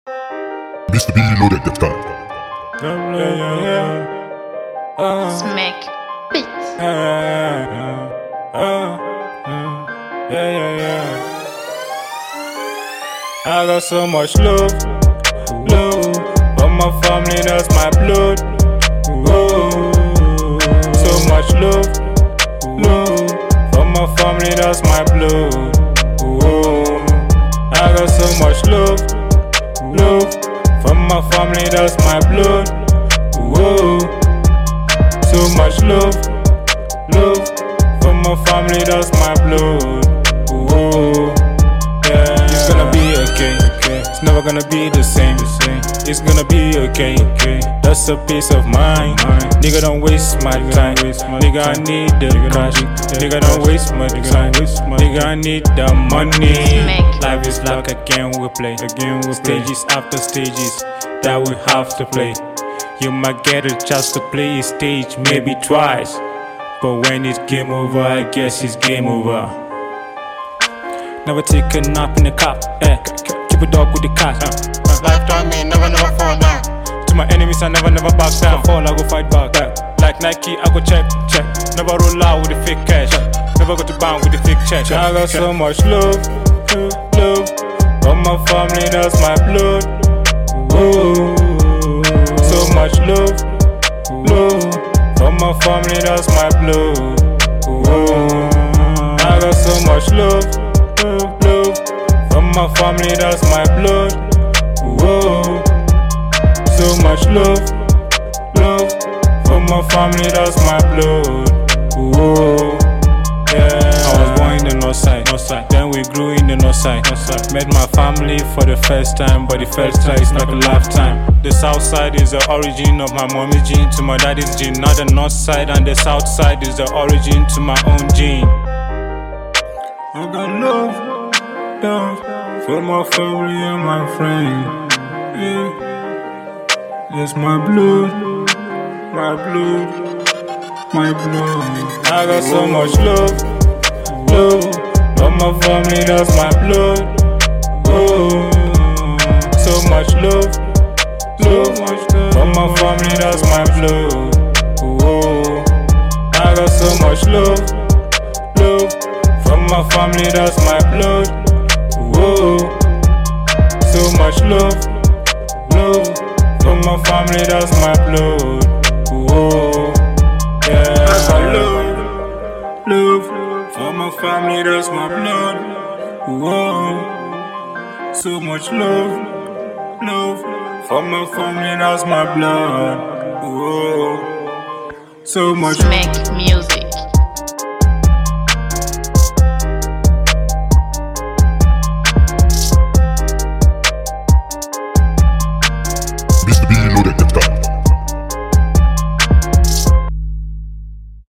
Mr. B loaded the car. Smack beats. I got so much love for my family, that's my blood. So much love for my family, that's my blood. I got so much love for my family, that's my blood. So much love for my family, that's my blood. Yeah, it's gonna be okay. It's never gonna be the same. It's gonna be okay. That's a peace of mind. Nigga, don't waste my time. Nigga, I need the cash. Nigga, don't waste my time. Nigga, I need the money. Life is like a game we play. Stages after stages that we have to play. You might get a chance to play a stage maybe twice, but when it's game over, I guess it's game over. Never take a nap in the cop, keep a dog with the cat. Lifetime me, never fall down. To my enemies, I never back down. If I fall, I go fight back. Like Nike, I go check. Never roll out with the fake cash. Never go to bank with the fake check. I got so much love for my family, that's my blood. So much love for my family, that's my blood. I got so much love from my family, that's my blood. So much love from my family, that's my blood. Yeah, I was born in the north side. Then we grew in the north side. Met my family for the first time, but the first try is like a lifetime. The south side is the origin of my mommy's gene to my daddy's gene. Now the north side and the south side is the origin to my own gene. I got love for my family and my friends. Yeah, it's my blood. I got so much love for my family, that's my blood. So much love for my family, that's my blood. I got so much love for my family, that's my blood. So much love for my family, that's my blood. Yeah, I got love for my family, that's my blood. So much love for my family, that's my blood. So much Smack music. Mr. B loaded the car.